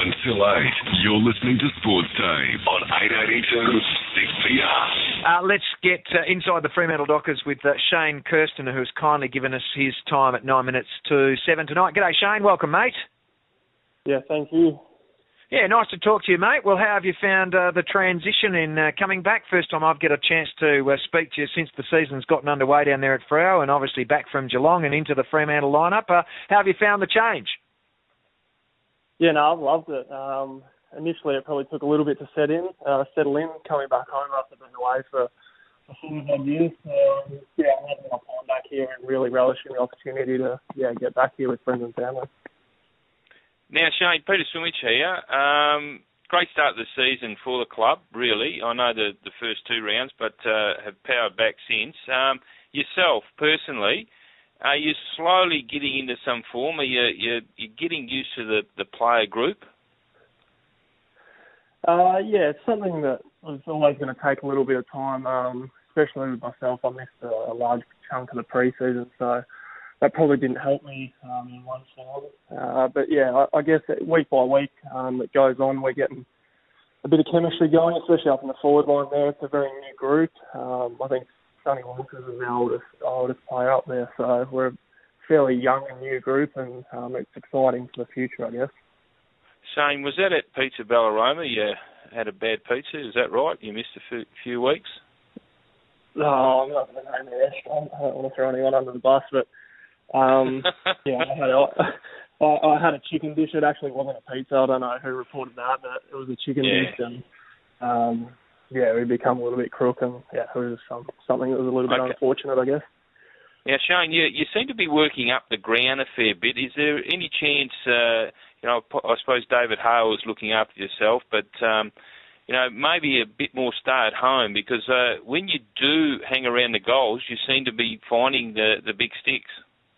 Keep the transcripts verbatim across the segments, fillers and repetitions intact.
Until eight, you're listening to Sports Time on eight eighty-two six P R. Uh, let's get uh, inside the Fremantle Dockers with uh, Shane Kirsten, who has kindly given us his time at nine minutes to seven tonight. G'day, Shane. Welcome, mate. Yeah, thank you. Yeah, nice to talk to you, mate. Well, how have you found uh, the transition in uh, coming back? First time I've got a chance to uh, speak to you since the season's gotten underway down there at Freo, and obviously back from Geelong and into the Fremantle lineup. Uh, how have you found the change? Yeah, no, I've loved it. Um, initially, it probably took a little bit to set in, uh, settle in, coming back home after being away for a few odd years. Um, yeah, I'm having my time back here and really relishing the opportunity to yeah get back here with friends and family. Now, Shane, Peter Swimich here. Um, great start of the season for the club, really. I know the, the first two rounds, but uh, have powered back since. Um, yourself, personally, are you slowly getting into some form? Are you you you getting used to the, the player group? Uh, yeah, it's something that was always going to take a little bit of time, um, especially with myself. I missed a, a large chunk of the pre-season, so that probably didn't help me um, in one form. Uh, but yeah, I, I guess that week by week um, it goes on. We're getting a bit of chemistry going, especially up in the forward line there. It's a very new group. Um, I think Sonny Walters is the oldest, oldest player up there, so we're a fairly young and new group, and um, it's exciting for the future, I guess. Shane, was that at Pizza Ballaroma? You had a bad pizza, is that right? You missed a few, few weeks? No, I'm not going to name the restaurant. I don't want to throw anyone under the bus, but um, yeah, I had, a, I, I had a chicken dish. It actually wasn't a pizza. I don't know who reported that, but it was a chicken yeah. dish, and um, yeah, we become a little bit crook, and yeah, it was some, something that was a little bit okay. unfortunate, I guess. Now, Shane, you, you seem to be working up the ground a fair bit. Is there any chance, uh, you know, I suppose David Hale is looking after yourself, but, um, you know, maybe a bit more stay at home, because uh, when you do hang around the goals, you seem to be finding the, the big sticks.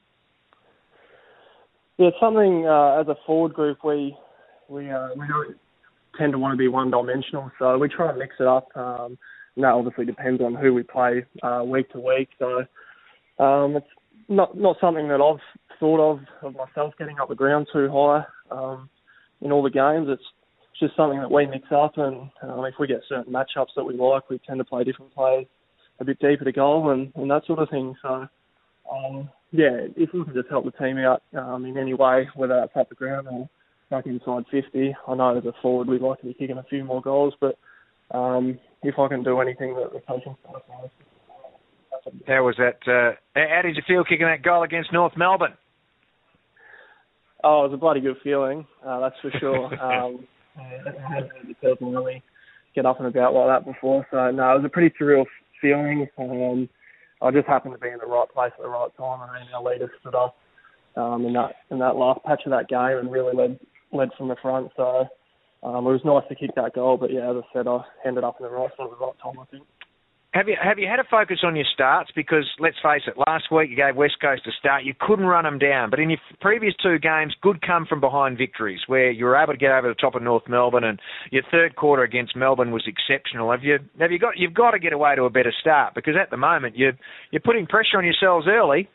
Yeah, it's something, uh, as a forward group, we we uh, we don't tend to want to be one-dimensional, so we try and mix it up. Um, and that obviously depends on who we play uh, week to week, so um, it's not not something that I've thought of, of myself getting up the ground too high um, in all the games. It's just something that we mix up, and um, if we get certain matchups that we like, we tend to play different plays a bit deeper to goal and, and that sort of thing. So, um, yeah, if we can just help the team out um, in any way, whether that's up the ground or back inside fifty. I know as a forward we'd like to be kicking a few more goals, but um, if I can do anything that the coaching staff knows. How was that? Uh, how did you feel kicking that goal against North Melbourne? Oh, it was a bloody good feeling, uh, that's for sure. um, I hadn't heard the person really get up and about like that before, so no, it was a pretty surreal feeling. Um, I just happened to be in the right place at the right time, and our leader stood up um, in that in that last patch of that game and really led led from the front. So um, it was nice to kick that goal, but yeah, as I said, I ended up in the right spot at the right time, I think. Have you have you had a focus on your starts? Because let's face it, last week you gave West Coast a start. You couldn't run them down. But in your previous two games, good come from behind victories where you were able to get over the top of North Melbourne, and your third quarter against Melbourne was exceptional. Have you have you got you've got to get away to a better start, because at the moment you're you're putting pressure on yourselves early.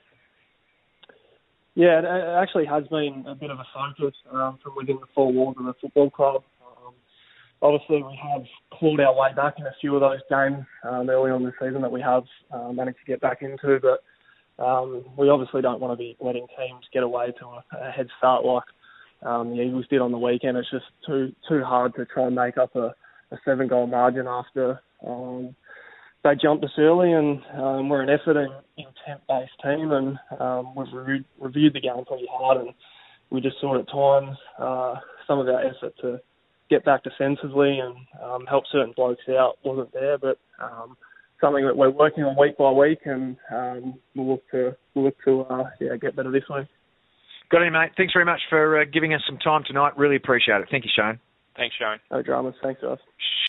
Yeah, it actually has been a bit of a focus um, from within the four walls of the football club. Obviously, we have clawed our way back in a few of those games um, early on the season that we have uh, managed to get back into, but um, we obviously don't want to be letting teams get away to a, a head start like um, the Eagles did on the weekend. It's just too too hard to try and make up a, a seven-goal margin after um, they jumped us early, and um, we're an effort and intent-based team, and um, we've reviewed, reviewed the game pretty hard, and we just saw at times uh, some of our effort to get back defensively and um, help certain blokes out wasn't there, but um, something that we're working on week by week, and um, we'll look to we'll look to uh, yeah get better this week. Got it, mate. Thanks very much for uh, giving us some time tonight. Really appreciate it. Thank you, Shane. Thanks, Shane. No dramas. Thanks, guys.